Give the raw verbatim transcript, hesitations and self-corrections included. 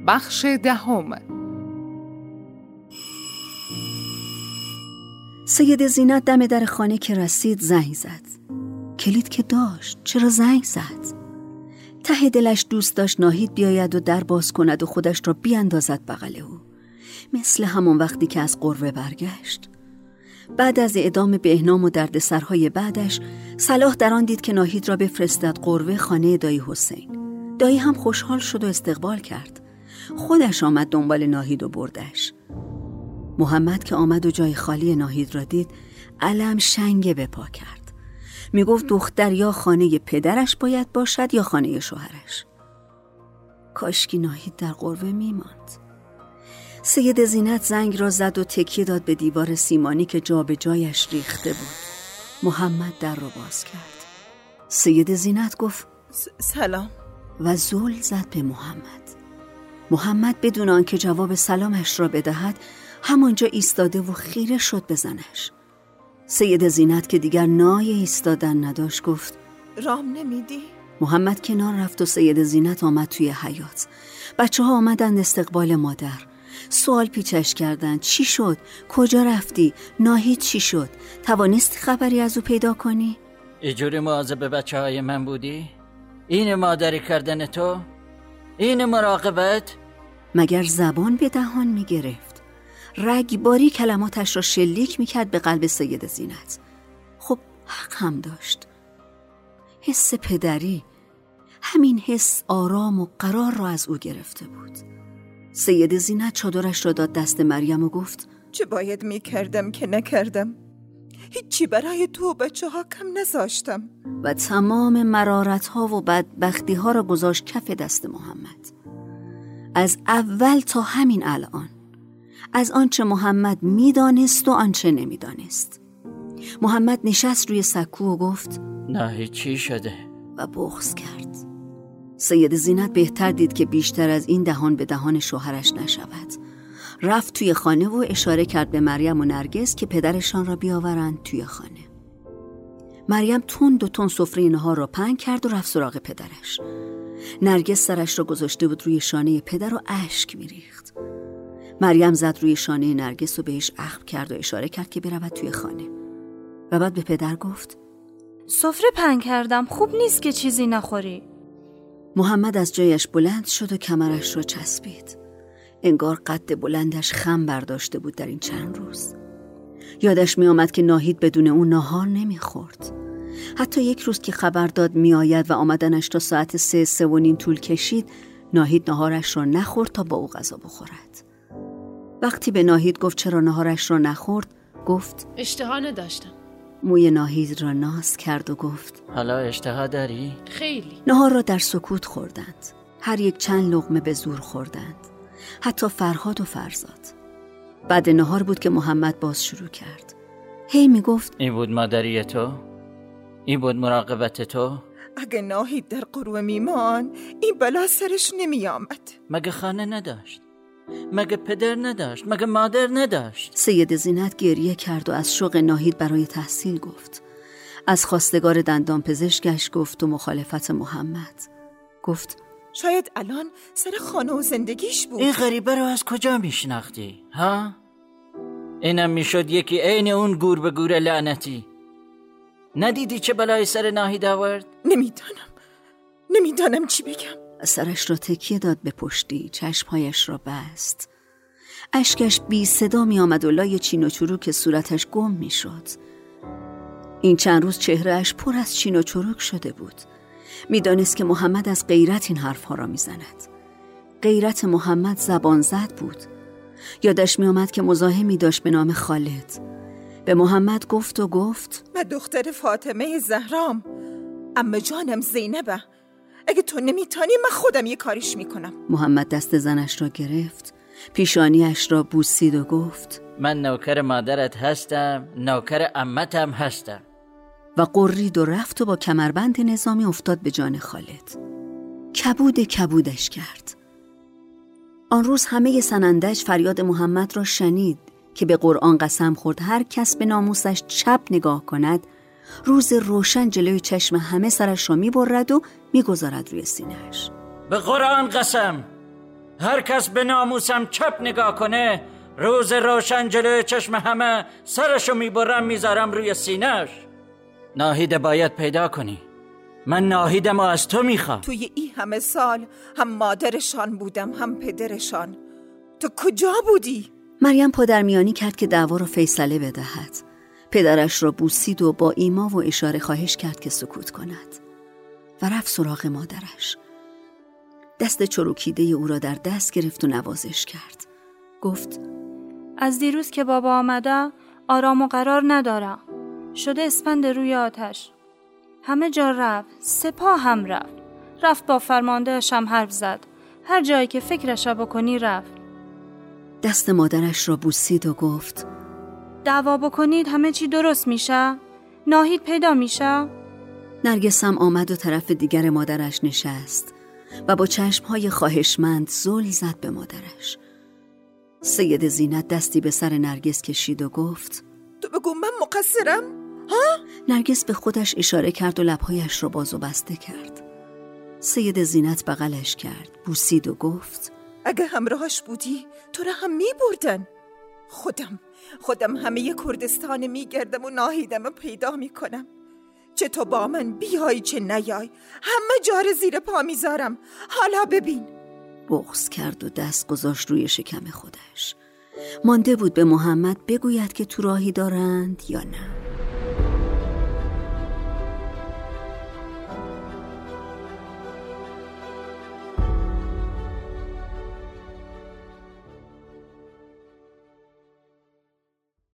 بخش دهم. سید زینت دم در خانه که رسید زنگ زد. کلید که داشت، چرا زنگ زد؟ ته دلش دوست داشت ناهید بیاید و در باز کند و خودش را بیاندازد بغل او، مثل همون وقتی که از قروه برگشت. بعد از اعدام بهنام و دردسرهای بعدش، صلاح در آن دید که ناهید را بفرستد قروه خانه دایی حسین. دایی هم خوشحال شد و استقبال کرد. خودش آمد دنبال ناهید و بردش. محمد که آمد و جای خالی ناهید را دید، علم شنگه به پا کرد. می گفت دختر یا خانه پدرش باید باشد یا خانه شوهرش. کاشکی ناهید در قروه می ماند. سید زینت زنگ را زد و تکیه داد به دیوار سیمانی که جا به جایش ریخته بود. محمد در را باز کرد. سید زینت گفت سلام و زل زد به محمد. محمد بدون آنکه جواب سلامش را بدهد همانجا ایستاده و خیره شد به زنش. سید زینت که دیگر نای ایستادن نداشت گفت رام نمیدی؟ محمد کنار رفت و سید زینت آمد توی حیاط. بچه ها آمدند استقبال مادر. سوال پیچش کردند. چی شد؟ کجا رفتی؟ ناهید چی شد؟ توانستی خبری از او پیدا کنی؟ اینجوری مواظب بچه های من بودی؟ این مادری کردن تو؟ این مراقبت؟ مگر زبان به دهان می گرفت؟ رگباری کلماتش را شلیک می کرد به قلب سید زینت. خب حق هم داشت. حس پدری، همین حس آرام و قرار را از او گرفته بود. سید زینت چادرش را داد دست مریم و گفت چه باید می کردم که نکردم؟ هیچی برای تو بچه ها کم نذاشتم. و تمام مرارت ها و بدبختی ها را گذاشت کف دست محمد. از اول تا همین الان، از آنچه محمد میدانست و آنچه نمیدانست. محمد نشست روی سکو و گفت نه چی شده؟ و بغض کرد. سید زینت بهتر دید که بیشتر از این دهان به دهان شوهرش نشود. رفت توی خانه و اشاره کرد به مریم و نرگس که پدرشان را بیاورند توی خانه. مریم تند و تند سفره نهار را پهن کرد و رفت سراغ پدرش. نرگس سرش را گذاشته بود روی شانه پدر و اشک میریخت. مریم زد روی شانه نرگس و بهش اخم کرد و اشاره کرد که برود توی خانه. و بعد به پدر گفت سفره پهن کردم، خوب نیست که چیزی نخوری. محمد از جایش بلند شد و کمرش را چسبید. انگار قد بلندش خم برداشته بود در این چند روز. یادش می آمد که ناهید بدون اون ناهار نمی خورد. حتی یک روز که خبر داد می آید و آمدنش تا ساعت سه سه و نیم طول کشید، ناهید ناهارش را نخورد تا با او غذا بخورد. وقتی به ناهید گفت چرا ناهارش را نخورد، گفت اشتها نداشتم. موی ناهید را ناز کرد و گفت حالا اشتها داری؟ خیلی. ناهار را در سکوت خوردند. هر یک چند لقمه به زور خوردند. حتی فرهاد و فرزاد. بعد نهار بود که محمد باز شروع کرد. هی می گفت این بود مادری تو؟ این بود مراقبت تو؟ اگه ناهید در قروه میمان این بلا سرش نمی آمد. مگه خانه نداشت؟ مگه پدر نداشت؟ مگه مادر نداشت؟ سید زینت گریه کرد و از شوق ناهید برای تحصیل گفت. از خواستگار دندان پزشکش گفت و مخالفت محمد. گفت شاید الان سر خانه و زندگیش بود. این غریبه رو از کجا میشناختی؟ ها؟ اینم میشد یکی عین اون گور به گور لعنتی. ندیدی چه بلای سر ناهید آورد؟ نمیدانم نمیدانم چی بگم. سرش را تکیه داد به پشتی، چشمهایش را بست. اشکش بی صدا می آمد و لای چین و چروک صورتش گم می شد. این چند روز چهرهش پر از چین و چروک شده بود. می دانست که محمد از غیرت این حرفها را می زند. غیرت محمد زبان زد بود. یادش می آمد که مزاحمی داشت به نام خالد. به محمد گفت و گفت من دختر فاطمه زهرام، عمه جانم زینبه. اگه تو نمیتانی من خودم یه کاریش میکنم. محمد دست زنش را گرفت، پیشانیش را بوسید و گفت من نوکر مادرت هستم، نوکر عمتم هستم. و قرید و رفت و با کمربند نظامی افتاد به جان خالد. کبود کبودش کرد. آن روز همه سنندج فریاد محمد را شنید که به قرآن قسم خورد هر کس به ناموسش چپ نگاه کند روز روشن جلوی چشم همه سرش را می برد و می گذارد روی سینه‌اش. به قرآن قسم هر کس به ناموسم چپ نگاه کنه روز روشن جلوی چشم همه سرشو میبرم میذارم روی سینه‌اش. ناهید باید پیدا کنی. من ناهیدم و از تو میخوام. توی این همه سال هم مادرشان بودم هم پدرشان. تو کجا بودی؟ مریم پادرمیانی کرد که دعوا رو فیصله بدهد. پدرش را بوسید و با ایما و اشاره خواهش کرد که سکوت کند و رفت سراغ مادرش. دست چروکیده او را در دست گرفت و نوازش کرد. گفت از دیروز که بابا آمده آرام و قرار ندارم. شده اسپند روی آتش. همه جا رفت، سپاه هم رفت. رفت با فرماندهش هم حرف زد. هر جایی که فکرش بکنی رفت. دست مادرش را بوسید و گفت دعوا بکنید همه چی درست میشه؟ ناهید پیدا میشه؟ نرگس هم آمد و طرف دیگر مادرش نشست و با چشمهای خواهشمند زل زد به مادرش. سید زینت دستی به سر نرگس کشید و گفت تو بگو من مقصرم؟ ها؟ نرگس به خودش اشاره کرد و لبهایش را باز و بسته کرد. سید زینت بغلش کرد، بوسید و گفت اگه همراهش بودی تو را هم می بردن. خودم خودم همه کردستان می گردم و ناهیدم پیدا می کنم. چه تو با من بیای چه نیای همه جار زیر پا میذارم. حالا ببین. بغض کرد و دست گذاشت روی شکم خودش. مانده بود به محمد بگوید که تو راهی دارند یا نه.